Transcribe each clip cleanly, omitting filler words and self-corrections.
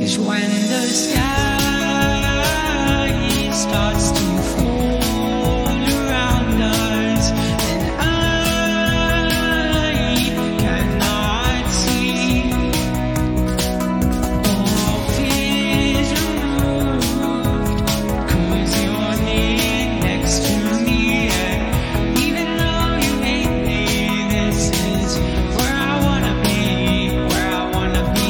when the sky starts to fall around us, and I cannot see all fears removed, 'cause you're near next to me, and even though you hate me, this is where I wanna be, where I wanna be.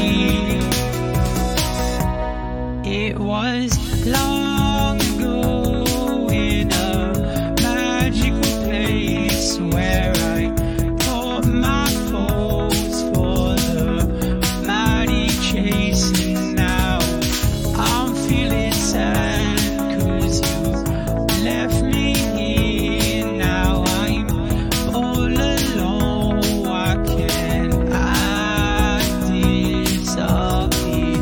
It was long ago in a magical place where I taught my foes for the mighty chase, and now I'm feeling sad 'cause you left me here. Now I'm all alone. Why can't I disappear?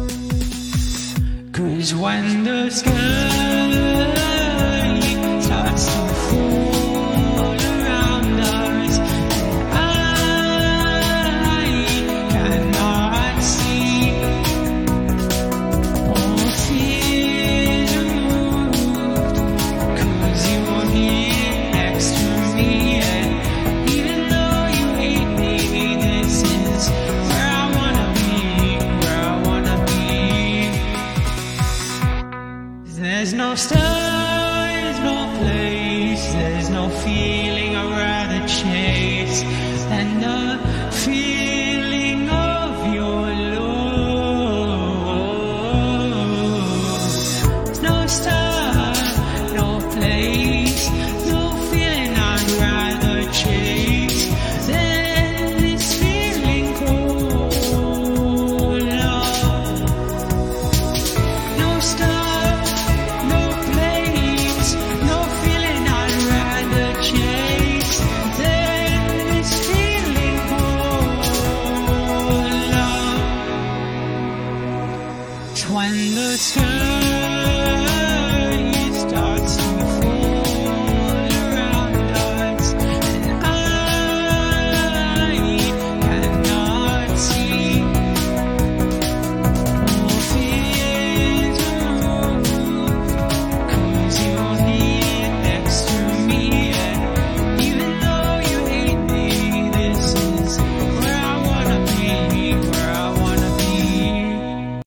'Cause when the sky starts to fall around us, I cannot see all fears removed, 'cause you're here next to me, and even though you hate me, this is where I wanna be, where I wanna be. There's no stars, no place, there's no feeling I'd rather chase than the feeling of your love. There's no star, no place, no feeling I'd rather chase than this feeling called love. No star, no place, no feeling I'd rather chase than this feeling called love. It's when the sky